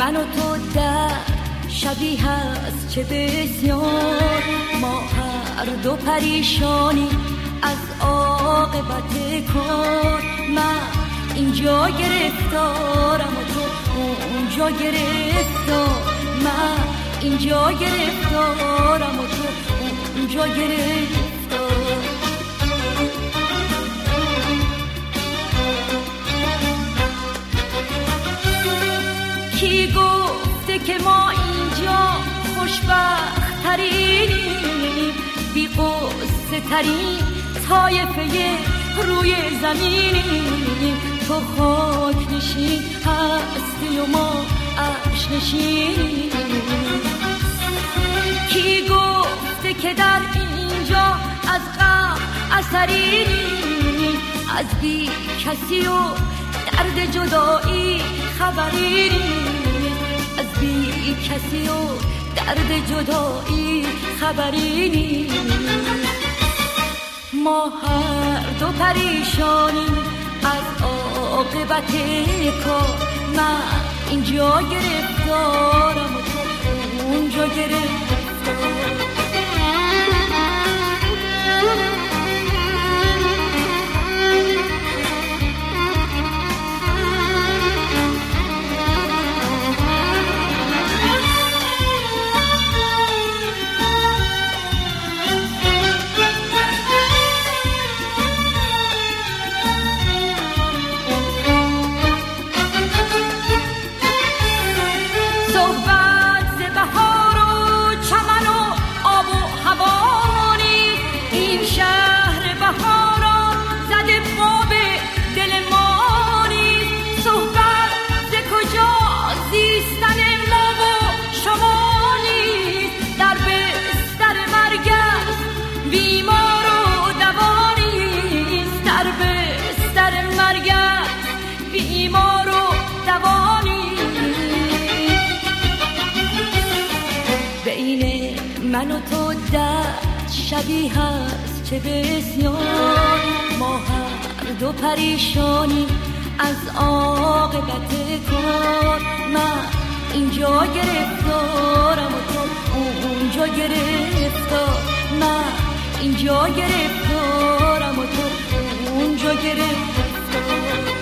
من و تو در شبیه هست چه بسیار، ما هر دو پریشانی از عاقبت کار. من اینجا گرفتارم و تو اونجا گرفتار، من اینجا گرفتارم و تو اونجا گرفتار. کی گفته که ما اینجا خوشبخت ترینیم، بی قصه ترین طایفه روی زمینیم. تو خاک نشین هستی و ما عرش نشینیم. کی گفته که در اینجا از غم اثرینیم، از بی کسی و درد جدایی خبری نیم، از بی کسی و درد جدایی خبری نیم. ما هر دو پریشانیم از عاقبت کار، من اینجا گرفتارم و تو اونجا گرفتار. من و تو در شبیه هست چه بسیار، ما هر دو پریشانیم از عاقبت کار. من اینجا گرفتارم و تو اونجا گرفتار، من اینجا گرفتارم و تو اونجا گرفتار.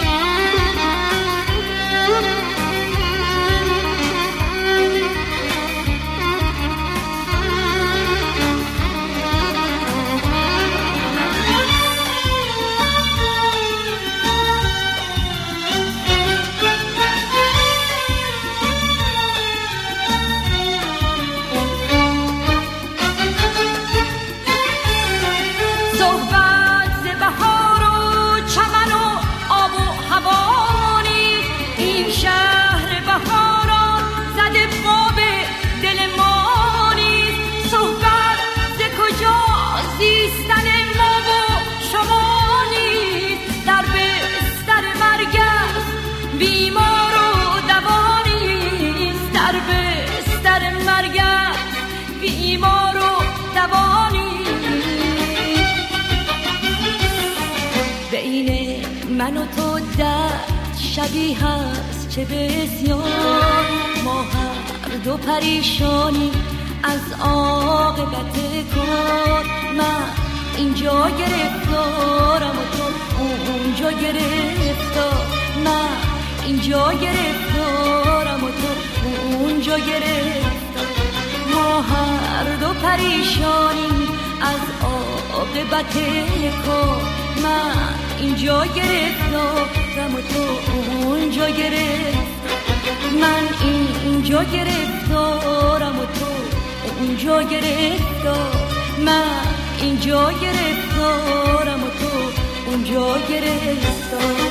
من و تو در شبیه هست چه بسیار، ما هر دو پریشانیم از عاقبت کار. من اینجا گرفتارم و تو اونجا گرفتار، من اینجا گرفتارم و تو اونجا گرفتار. ما هر دو پریشانیم از عاقبت کار. من اینجا گرفتارم و تو اونجا گرفتار، من اینجا گرفتارم و تو اونجا گرفتار، من اینجا گرفتارم و تو اونجا گرفتار.